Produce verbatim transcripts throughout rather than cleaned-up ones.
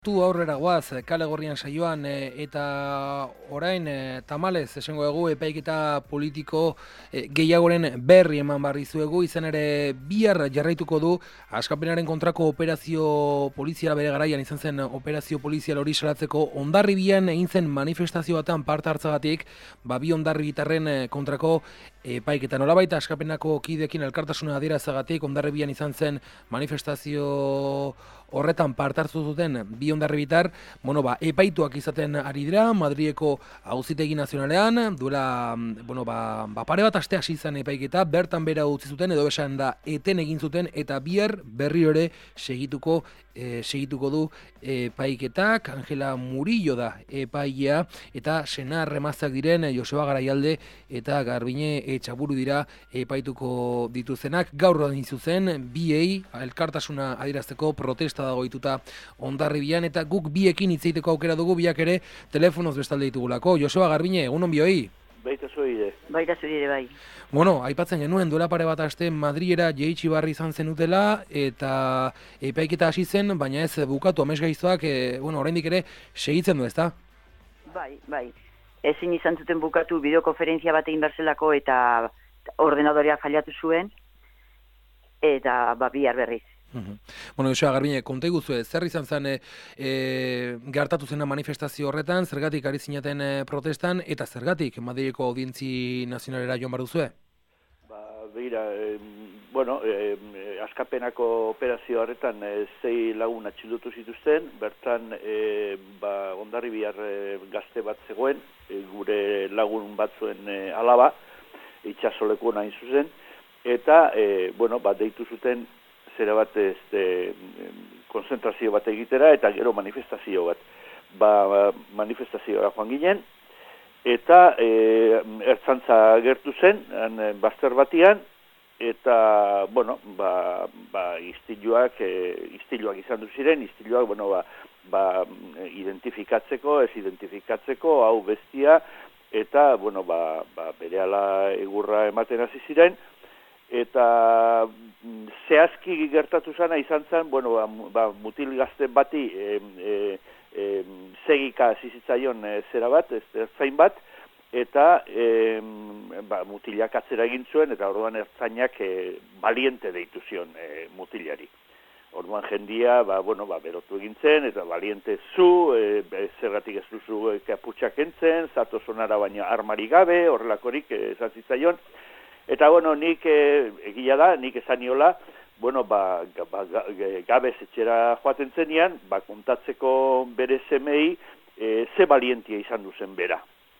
Tu aurrera goaz, kale gorrian saioan e, eta orain e, tamalez esango dugu epaiketa politiko e, gehiagoren berri eman barri zuegu, izan ere bihar jarraituko du askapenaren kontrako operazio poliziala bere garaian izan zen operazio polizial hori salatzeko Hondarribian egin zen manifestazio batean parte hartzagatik, ba bi hondarribitarren kontrako epaiketa. Nolabait askapenako kideekin elkartasuna adierazagatik Hondarribian izan zen manifestazio horretan parte hartu duten bi hondarribitar, bueno, ba, epaituak izaten ari dira Madrileko Auzitegi Nazionalean, duela, bueno, ba, ba pare bat aste hasi izan epaiketa, bertan bera utzi zuten edo esan da eten egin zuten eta bihar berri ere segituko e, segituko du epaiketak. Angela Murillo da epailea eta senar emazteak diren Joseba Garaialde eta Garbine Etxaburu dira epaituko dituzenak. Gaur egin zuzen biei elkartasuna adierazteko protesta dago ituta Hondarribian eta guk biekin hitz egiteko aukera dugu, biak ere telefonoz bestalde ditugulako. Joseba, Garbine, egunon bioi. Baita zuire. Baita zuire, bai. Bueno, aipatzen genuen duela pare bat aste Madrilera jeitsi barri izan zenutela eta epaiketa hasi zen, baina ez bukatu amesgaiztoak, e, bueno, oraindik ere segitzen du, ezta? Bai, bai. Ezin izan zuten bukatu bideokonferentzia bat egin berzelako eta ordenadorea fallatu zuen eta ba bihar berriz. Uhum. Bueno, Joseba, Garbine, konta iguzue, zer izan zen e, e, gertatu zena manifestazio horretan, zergatik ari zinaten e, protestan, eta zergatik Madrileko Audientzi Nazionalera joan bar duzue? Ba, begira, e, bueno, e, askapenako operazio horretan e, zei lagun atxilotu zituzten, bertan e, ba, Hondarribiar e, gazte bat zegoen, e, gure lagun batzuen e, alaba, itxasoleko nahi zuzen, eta, e, bueno, ba, deitu zuten zera bat este, konzentrazio bat egitera eta gero manifestazio bat. Ba, manifestazioa joan ginen eta e, ertzantza gertu zen bazter batian eta, bueno, ba, ba istiluak, e, istiluak izan du ziren, istiluak, bueno, ba, ba, identifikatzeko, ez identifikatzeko, hau bestia, eta, bueno, ba, ba berehala egurra ematen hasi ziren, eta zehazki gertatu zana izan zen, bueno, ba, ba, mutil gazte bati e, e, e, segika zizitzaion e, zera bat, ez, ertzain bat, eta e, ba, mutilak atzera egin zuen, eta orduan ertzainak e, baliente deitu zion e, mutilari. Orduan jendia, ba, bueno, ba, berotu egin zen, eta baliente zu, e, zergatik ez duzu e, kaputxak entzen, zato sonara baina armari gabe, horrelakorik e, esan zitzaion. Eta, bueno, nik e, egia da, nik esan niola, bueno, ba, ba, gabez etxera joaten zenean, ba, kontatzeko bere semei e, ze balientia izan duzen bera.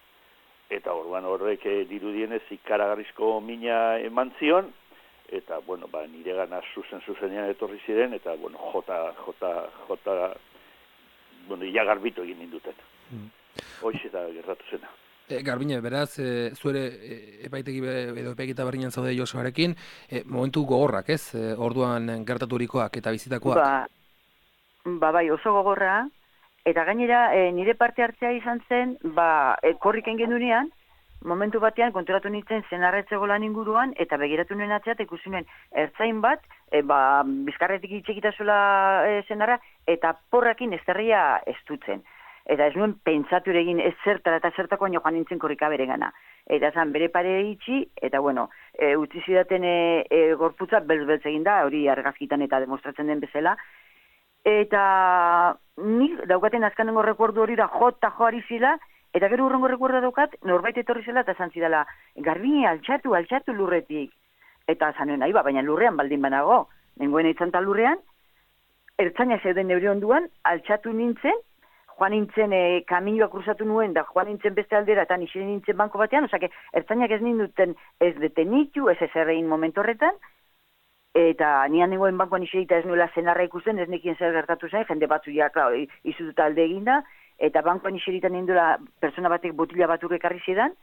Eta orduan horrek e, dirudienez ikaragarrizko mina eman zion, eta, bueno, ba, nire gana zuzen zuzenean etorri ziren, eta, bueno, jota, jota, jota, bueno, ia garbitu egin ninduten. Mm. Hoiz eta gertatu zena. E, Garbine, beraz, e, zuere e, epaitegi edo epaiketa berrian zaude Josebarekin, e, momentu gogorrak, ez? E, orduan gertaturikoak eta bizitakoak. Ba, ba bai, oso gogorra, eta gainera e, nire parte hartzea izan zen, ba, e, korriken genunean, momentu batean konturatu nintzen zenarretzego lan inguruan, eta begiratu nuen atzeat ikusi nuen ertzain bat, e, ba, bizkarretik itxekitazula e, zenarra, eta porrakin ezterria estutzen. Eta ez nuen pentsatu egin ez zertara eta zertako baino joan nintzen korrika bere gana. Eta zan bere pare itxi, eta bueno, e, utzi zidaten e, e, gorputza belz-beltz egin da, hori argazkitan eta demostratzen den bezala. Eta nik daukaten azkanengo rekuerdu hori da jota joari zila, eta gero urrengo rekuerdu daukat, norbait etorri zela eta zan zidala, Garbine, altxatu, altxatu lurretik. Eta zanen nahi ba, baina lurrean baldin banago, nengoen eitzanta lurrean, ertzaina zeuden neure onduan, altxatu nintzen, joan nintzen e, kaminoa kruzatu nuen, da joan nintzen beste aldera, eta nixen nintzen banko batean, osake, ertzainak ez ninduten ez detenitu, ez ez errein momentu horretan, eta nian nengoen bankoan nixerita ez nuela zenarra ikusten, ez nekien zer gertatu zen, jende batzu ja, klar, izututa alde eginda, eta bankoan nixerita ninduela pertsona batek botila batur ekarri zidan,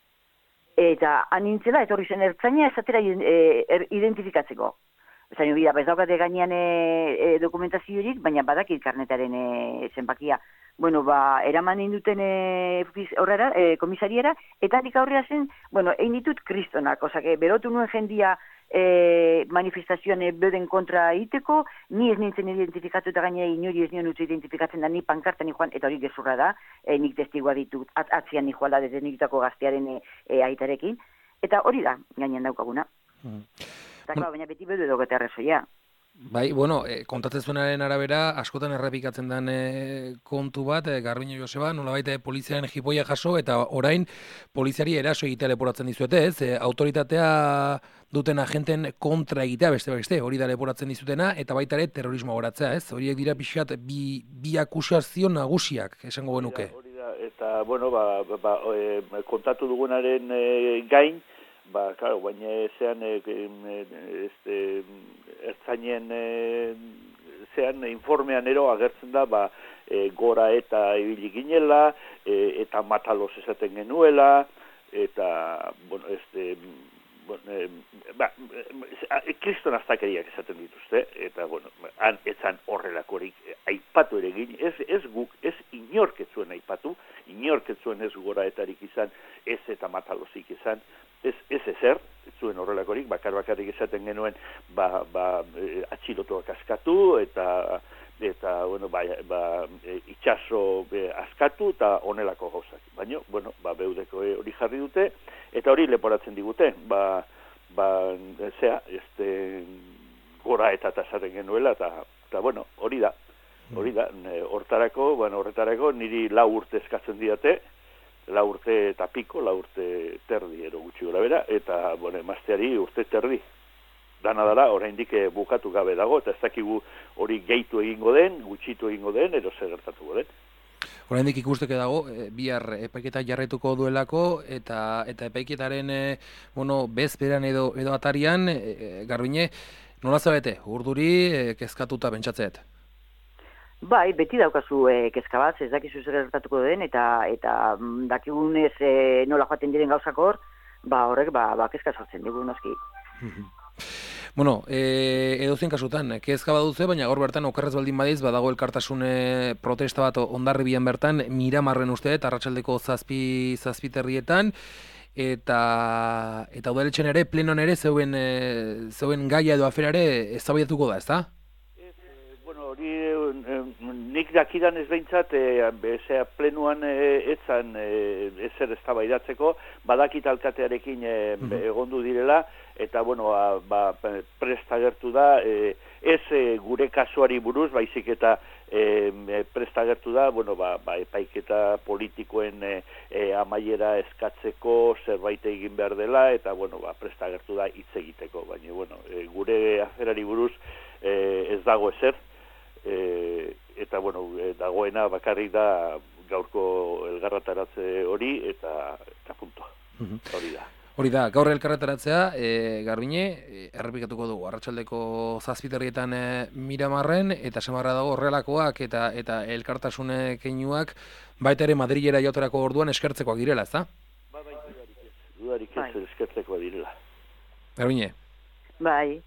eta han nintzela, etorri zen ertzaina esatera e, er, identifikatzeko. Zaino bida, ez daukate gainean e, e, dokumentaziorik, baina badakit karnetaren e, zenbakia. Bueno, ba, eraman induten e, horrera, e, komisariera, eta nik aurrea zen, bueno, egin ditut kristonak, osake, berotu nuen jendia e, manifestazioan e, beden kontra egiteko, ni ez nintzen identifikatu eta gainera inori ez nion utzi identifikatzen da, ni pankartan joan, eta hori gezurra da, e, nik testigua ditut, at, atzian nijoala detenikutako gaztearen e, e, aitarekin, eta hori da, gainean daukaguna. Mm. Eta, bueno, baina beti bedu edo geta arrazoia. Bai, bueno, e, kontatzen zuenaren arabera, askotan errepikatzen den e, kontu bat, e, Garbiñe Joseba, nolabait poliziaren jipoia jaso, eta orain poliziari eraso egitea leporatzen dizuete, ez? E, autoritatea duten agenten kontra egitea, beste beste, hori da leporatzen dizutena, eta baita ere terrorismo goratzea, ez? Horiek dira pixkat bi, bi akusazio nagusiak, esango genuke. Hori da, eta, bueno, ba, ba, e, kontatu dugunaren e, gain, ba, claro, baina zean e, e, este, ertzainen e, zean informean ero agertzen da ba, e, gora eta ibili ginela, e, eta matalos esaten genuela, eta, bueno, este, bueno, e, ba, e, kriston aztakeriak esaten dituzte, eta, bueno, han etzan horrelakorik aipatu ere gin, ez, ez guk, ez inorketzuen aipatu, inorketzuen ez gora etarik izan, ez eta matalosik izan, Ez, ez ezer, ez zuen horrelakorik, bakar bakarrik esaten genuen ba, ba, e, atxilotuak askatu eta, eta bueno, ba, ba, e, itxaso e, askatu eta onelako gauzak. Baina, bueno, ba, beudeko e, hori jarri dute eta hori leporatzen digute. Ba, ba, zea, este, gora eta tasaten genuela eta, eta bueno, hori da. Hori da, hortarako, bueno, horretarako niri lau urte eskatzen diate, la urte eta piko, la urte terdi ero gutxi gora bera, eta, bueno, emazteari urte terdi. Dana dara, oraindik bukatu gabe dago, eta ez dakigu hori gehitu egingo den, gutxitu egingo den, ero zer gertatuko den. Oraindik ikusteke dago, e, bihar epaiketa jarraituko duelako, eta eta epaiketaren, e, bueno, bezperan edo, edo atarian, e, Garbiñe, nola zabete, urduri e, kezkatuta bentsatzeet? Bai, beti daukazu e, kezka bat, ez dakizu zer gertatuko den, eta eta dakigunez e, nola joaten diren gauzak hor, ba horrek ba, ba kezka sortzen digu noski. Bueno, e, edozein kasutan, kezka baduze, baina gaur bertan okerrez baldin badiz, badago elkartasun protesta bat Hondarribian bertan, Miramarren uste, arratsaldeko zazpi, zazpi terrietan, eta eta udaletxean ere, plenon ere, zeuen, e, zeuen gaia edo afera ere eztabaidatuko da, ezta? Hori, nik dakidan ez behintzat, e, plenuan e, etzan e, ezer eztabaidatzeko, badakit alkatearekin e, egondu direla, eta, bueno, ba, presta gertu da, e, ez e, gure kasuari buruz, baizik eta e, presta gertu da, bueno, ba, ba, epaiketa politikoen e, e, amaiera eskatzeko zerbait egin behar dela, eta, bueno, ba, presta gertu da hitz egiteko, baina, bueno, e, gure aferari buruz e, ez dago ezer, E, eta, bueno, e, dagoena bakarrik da gaurko elgarrataratze hori, eta, eta punto, hori da. Hori da, gaur elkarretaratzea, e, Garbiñe, e, errepikatuko dugu, arratsaldeko zazpiterrietan e, Miramarren, eta semarra dago horrelakoak, eta eta elkartasune keinuak, baita ere Madrilera jauterako orduan eskertzekoak direla, ez da? Ba, bai, dudarik ez, dudarik ez eskertzekoak direla. Garbiñe? Bai.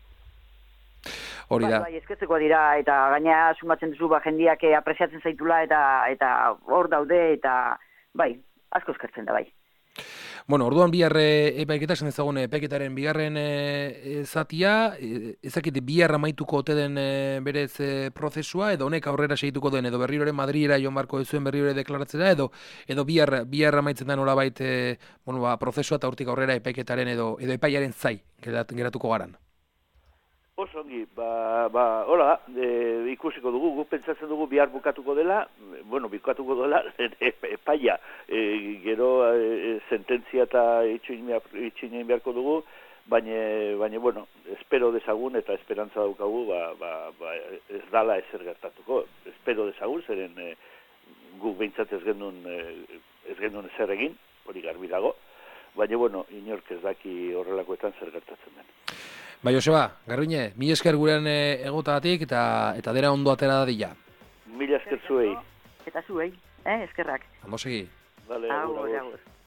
Hori da. Bai, bai, eskertzeko dira, eta gaina sumatzen duzu, ba, jendiak apresiatzen zaitula, eta eta hor daude, eta bai, asko eskertzen da, bai. Bueno, orduan bihar epaiketa, esan ezagun epaiketaren bigarren e, zatia, e, ezakit bihar amaituko ote den e, berez e, prozesua, edo honek aurrera segituko den, edo berriro Madrilera joan barko duzuen berriro deklaratzera, edo edo bihar, bihar amaitzen da nolabait e, bueno, ba, prozesua eta hortik aurrera epaiketaren edo, edo epaiaren zai geratuko garan. Oso ongi, ba, ba, hola, e, ikusiko dugu, guk pentsatzen dugu bihar bukatuko dela, bueno, bukatuko dela, epaia, e, gero e, sententzia eta itxinen beharko dugu, baina, baina, bueno, espero dezagun eta esperantza daukagu, ba, ba, ba, ez dala ezer gertatuko, espero dezagun, zeren e, guk behintzat ez gendun, e, ez gendun ezer egin, hori garbi dago, baina, bueno, inork ez daki horrelakoetan zer gertatzen den. Bai, Joseba, Garbiñe, mila esker gurean egotagatik eta eta dena ondo atera da dila. Mila esker zuei. Eta zuei, eh, eskerrak. Ondo segi. Vale, agur, agur.